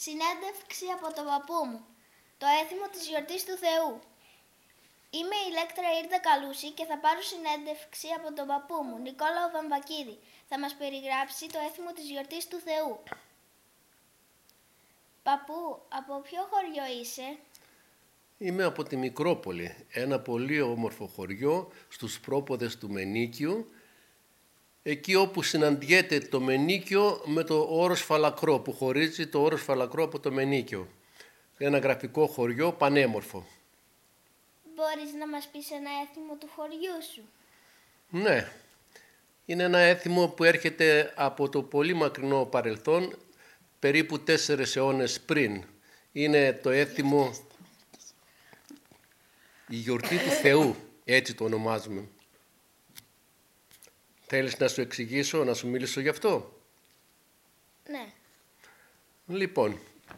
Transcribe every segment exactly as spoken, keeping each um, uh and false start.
Συνέντευξη από τον παππού μου. Το έθιμο της γιορτής του Θεού. Είμαι η Ηλέκτρα Ήρδα Καλούση και θα πάρω συνέντευξη από τον παππού μου, Νικόλαο Βαμβακίδη. Θα μας περιγράψει το έθιμο της γιορτής του Θεού. Παππού, από ποιο χωριό είσαι? Είμαι από τη Μικρόπολη, ένα πολύ όμορφο χωριό στους πρόποδες του Μενίκιου, εκεί όπου συναντιέται το Μενίκιο με το όρος Φαλακρό, που χωρίζει το όρος Φαλακρό από το Μενίκιο. Ένα γραφικό χωριό πανέμορφο. Μπορείς να μας πεις ένα έθιμο του χωριού σου? Ναι, είναι ένα έθιμο που έρχεται από το πολύ μακρινό παρελθόν, περίπου τέσσερις αιώνες πριν. Είναι το έθιμο η γιορτή του Θεού, έτσι το ονομάζουμε. Θέλεις να σου εξηγήσω, να σου μιλήσω γι' αυτό? Ναι. Λοιπόν,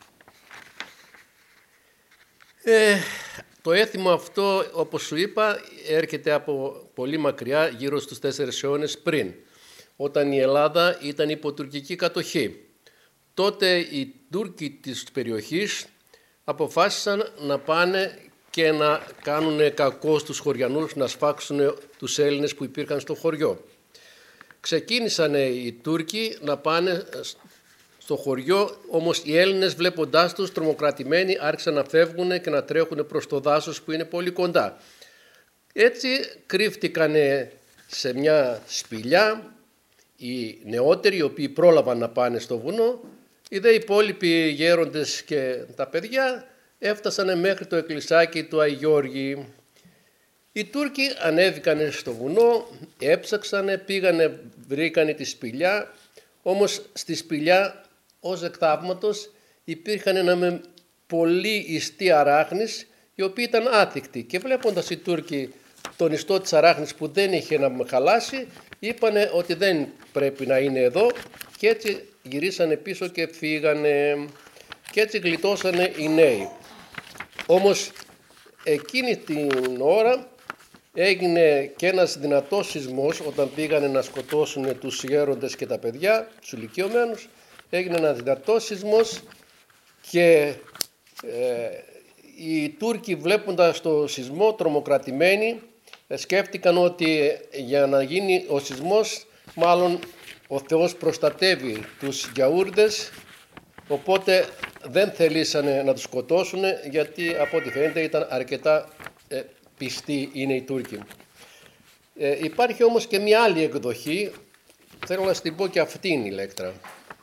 ε, το έθιμο αυτό, όπως σου είπα, έρχεται από πολύ μακριά, γύρω στους τέσσερις αιώνες πριν, όταν η Ελλάδα ήταν υπό τουρκική κατοχή. Τότε οι Τούρκοι της περιοχής αποφάσισαν να πάνε και να κάνουν κακό στους χωριανούς, να σφάξουν τους Έλληνες που υπήρχαν στο χωριό. Ξεκίνησαν οι Τούρκοι να πάνε στο χωριό, όμως οι Έλληνες, βλέποντάς τους τρομοκρατημένοι, άρχισαν να φεύγουν και να τρέχουν προς το δάσος που είναι πολύ κοντά. Έτσι κρύφτηκαν σε μια σπηλιά οι νεότεροι, οι οποίοι πρόλαβαν να πάνε στο βουνό. Οι δε υπόλοιποι γέροντες και τα παιδιά έφτασαν μέχρι το εκκλησάκι του Αγιώργη. Οι Τούρκοι ανέβηκαν στο βουνό, έψαξανε, πήγανε, βρήκανε τη σπηλιά, όμως στη σπηλιά ως εκ θαύματος υπήρχαν ένα με πολύ ιστή αράχνης, η οποία ήταν άθικτη, και βλέποντας οι Τούρκοι τον ιστό της αράχνης που δεν είχε να χαλάσει, είπανε ότι δεν πρέπει να είναι εδώ, και έτσι γυρίσανε πίσω και φύγανε, και έτσι γλιτώσανε οι νέοι. Όμως εκείνη την ώρα έγινε και ένας δυνατός σεισμός, όταν πήγανε να σκοτώσουν τους γέροντες και τα παιδιά, τους ηλικιωμένους. Έγινε ένας δυνατός σεισμός και ε, οι Τούρκοι, βλέποντας το σεισμό τρομοκρατημένοι, ε, σκέφτηκαν ότι για να γίνει ο σεισμός μάλλον ο Θεός προστατεύει τους γιαούρδες, οπότε δεν θελήσανε να τους σκοτώσουν, γιατί από ό,τι φαίνεται ήταν αρκετά ε, πιστοί είναι οι Τούρκοι. Ε, υπάρχει όμως και μια άλλη εκδοχή, θέλω να στην πω και αυτήν, Ηλέκτρα.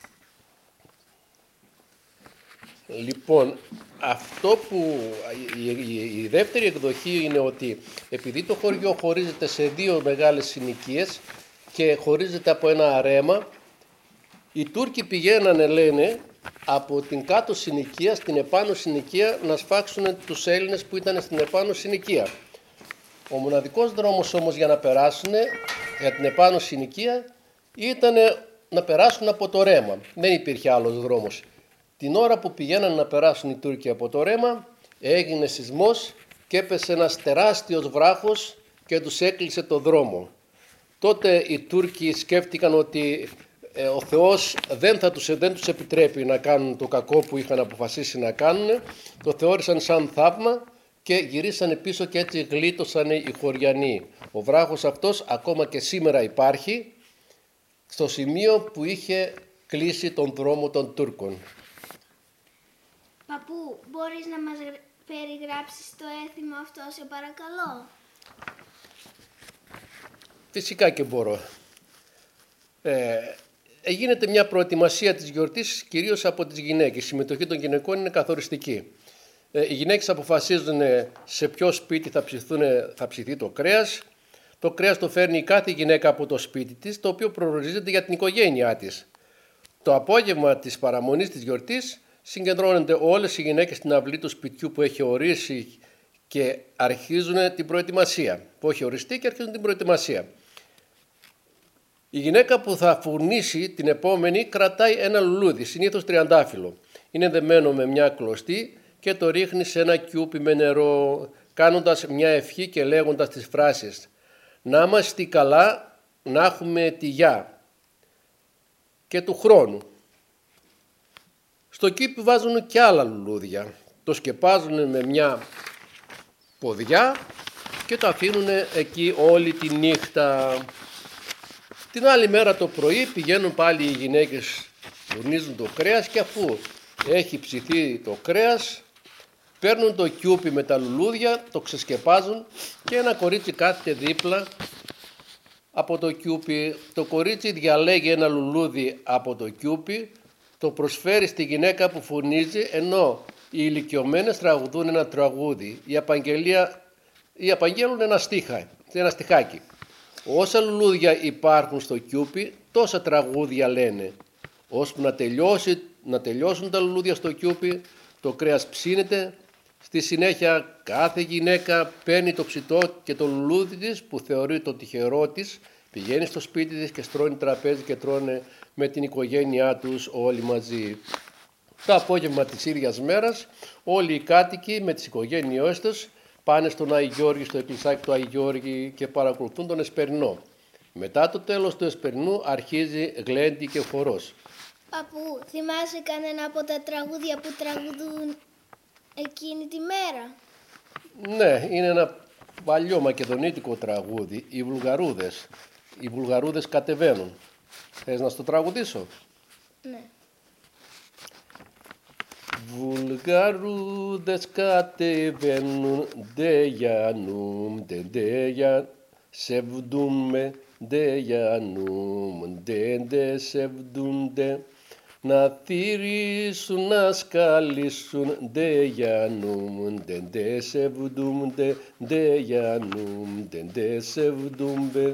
Λοιπόν, αυτό που η, η, η δεύτερη εκδοχή είναι ότι επειδή το χωριό χωρίζεται σε δύο μεγάλες συνοικίες και χωρίζεται από ένα αρέμα, οι Τούρκοι πηγαίνανε, λένε, από την κάτω συνοικία στην επάνω συνοικία να σφάξουν τους Έλληνες που ήταν στην επάνω συνοικία. Ο μοναδικός δρόμος όμως για να περάσουν για την επάνω συνοικία ήταν να περάσουν από το ρέμα. Δεν υπήρχε άλλος δρόμος. Την ώρα που πηγαίναν να περάσουν οι Τούρκοι από το ρέμα, έγινε σεισμός και έπεσε ένας τεράστιος βράχος και τους έκλεισε το δρόμο. Τότε οι Τούρκοι σκέφτηκαν ότι ε, ο Θεός δεν, θα τους, δεν τους επιτρέπει να κάνουν το κακό που είχαν αποφασίσει να κάνουν. Το θεώρησαν σαν θαύμα και γυρίσανε πίσω, και έτσι γλίτωσαν οι χωριανοί. Ο βράχος αυτός ακόμα και σήμερα υπάρχει στο σημείο που είχε κλείσει τον δρόμο των Τούρκων. Παππού, μπορείς να μας περιγράψεις το έθιμο αυτό, σε παρακαλώ? Φυσικά και μπορώ. Ε, γίνεται μια προετοιμασία της γιορτής κυρίως από τις γυναίκες. Η συμμετοχή των γυναικών είναι καθοριστική. Ε, οι γυναίκες αποφασίζουν σε ποιο σπίτι θα, ψηθούν, θα ψηθεί το κρέας. Το κρέας το φέρνει κάθε γυναίκα από το σπίτι της, το οποίο προορίζεται για την οικογένειά της. Το απόγευμα της παραμονής της γιορτής συγκεντρώνονται όλες οι γυναίκες στην αυλή του σπιτιού που έχει ορίσει και αρχίζουν την προετοιμασία. Που έχει οριστεί και αρχίζουν την προετοιμασία. Η γυναίκα που θα φουρνήσει την επόμενη κρατάει ένα λουλούδι, συνήθως τριαντάφυλλο. Είναι δεμένο με μια κλωστή και το ρίχνει σε ένα κιούπι με νερό, κάνοντας μια ευχή και λέγοντας τις φράσεις «Να είμαστε καλά, να έχουμε τη γιά» και «του χρόνου». Στο κήπι βάζουν και άλλα λουλούδια. Το σκεπάζουν με μια ποδιά και το αφήνουν εκεί όλη τη νύχτα. Την άλλη μέρα το πρωί πηγαίνουν πάλι οι γυναίκες, φουρνίζουν το κρέας και αφού έχει ψηθεί το κρέας, παίρνουν το κιούπι με τα λουλούδια, το ξεσκεπάζουν και ένα κορίτσι κάθεται δίπλα από το κιούπι. Το κορίτσι διαλέγει ένα λουλούδι από το κιούπι, το προσφέρει στη γυναίκα που φουρνίζει, ενώ οι ηλικιωμένες τραγουδούν ένα τραγούδι. Η απαγγελία, οι απαγγέλουν ένα, στίχα, ένα στιχάκι. Όσα λουλούδια υπάρχουν στο κιούπι, τόσα τραγούδια λένε. Ώσπου να, τελειώσει, να τελειώσουν τα λουλούδια στο κιούπι, το κρέας ψήνεται. Στη συνέχεια κάθε γυναίκα παίρνει το ψητό και το λουλούδι της που θεωρεί το τυχερό της, πηγαίνει στο σπίτι της και στρώνει τραπέζι και τρώνε με την οικογένειά τους όλοι μαζί. Το απόγευμα της ίδιας μέρας όλοι οι κάτοικοι με τις οικογένειές τους πάνε στον Άη Γιώργη, στο εκκλησάκι του Άη Γιώργη και παρακολουθούν τον Εσπερινό. Μετά το τέλος του Εσπερινού αρχίζει γλέντι και χορός. Παππού, θυμάσαι κανένα από τα τραγούδια που τραγουδούν εκείνη τη μέρα? Ναι, είναι ένα παλιό μακεδονίτικο τραγούδι, οι Βουλγαρούδες. Οι Βουλγαρούδες κατεβαίνουν. Θες να στο τραγουδήσω? Ναι. Βουλγαρούδες κατεβαίνουν, ντε γιανούμ, ντε ντε για σεβδούμε, ντε γιανούμ, ντε ντε σεβδούνται. Να θυρίσουν, να σκαλίσουν, ντε γιανούμ, ντε ντε σεβδούνται, ντε γιανούμ, ντε ντε σεβδούνται.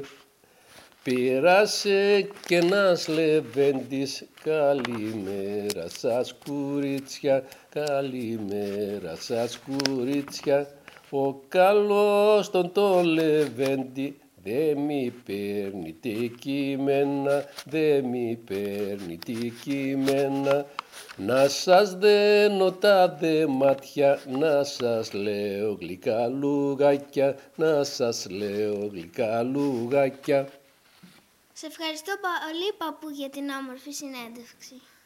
Πήρασε και ένας λεβέντης, καλημέρα σας κουρίτσια, καλημέρα σας κουρίτσια. Ο καλός τον το λεβέντη δε μη παίρνει τι κείμενα, δε μη παίρνει τι κείμενα. Να σας δένω τα δε μάτια, να σας λέω γλυκά λουγάκια, να σας λέω γλυκά λουγάκια. Σε ευχαριστώ πολύ, παππού, για την όμορφη συνέντευξη.